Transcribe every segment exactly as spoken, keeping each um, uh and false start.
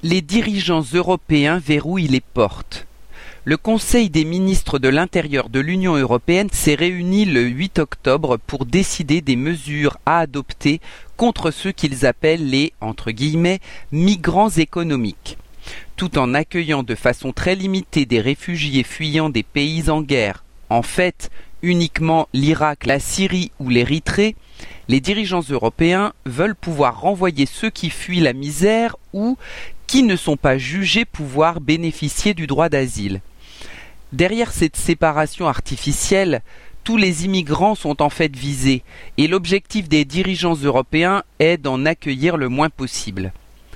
Les dirigeants européens verrouillent les portes. Le Conseil des ministres de l'Intérieur de l'Union européenne s'est réuni le huit octobre pour décider des mesures à adopter contre ceux qu'ils appellent les entre guillemets, migrants économiques. Tout en accueillant de façon très limitée des réfugiés fuyant des pays en guerre, en fait uniquement l'Irak, la Syrie ou l'Érythrée, les dirigeants européens veulent pouvoir renvoyer ceux qui fuient la misère ou qui ne sont pas jugés pouvoir bénéficier du droit d'asile. Derrière cette séparation artificielle, tous les immigrants sont en fait visés et l'objectif des dirigeants européens est d'en accueillir le moins possible.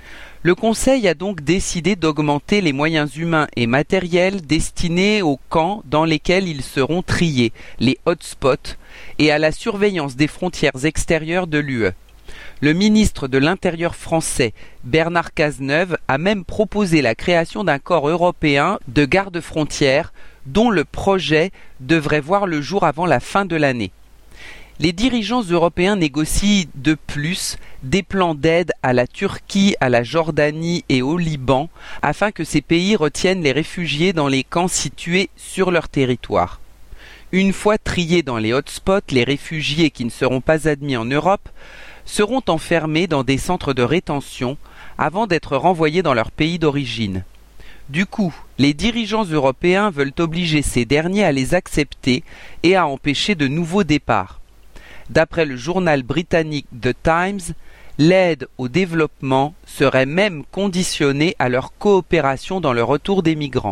Le Conseil a donc décidé d'augmenter les moyens humains et matériels destinés aux camps dans lesquels ils seront triés, les hotspots, et à la surveillance des frontières extérieures de l'U E. Le ministre de l'Intérieur français, Bernard Cazeneuve, a même proposé la création d'un corps européen de garde-frontières dont le projet devrait voir le jour avant la fin de l'année. Les dirigeants européens négocient de plus des plans d'aide à la Turquie, à la Jordanie et au Liban afin que ces pays retiennent les réfugiés dans les camps situés sur leur territoire. Une fois triés dans les hotspots, les réfugiés qui ne seront pas admis en Europe seront enfermés dans des centres de rétention avant d'être renvoyés dans leur pays d'origine. Du coup, les dirigeants européens veulent obliger ces derniers à les accepter et à empêcher de nouveaux départs. D'après le journal britannique The Times, l'aide au développement serait même conditionnée à leur coopération dans le retour des migrants.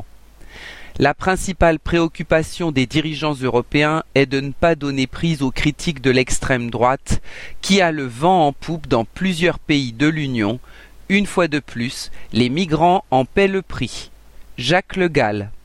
La principale préoccupation des dirigeants européens est de ne pas donner prise aux critiques de l'extrême droite qui a le vent en poupe dans plusieurs pays de l'Union. Une fois de plus, les migrants en paient le prix. Jacques Le Gall.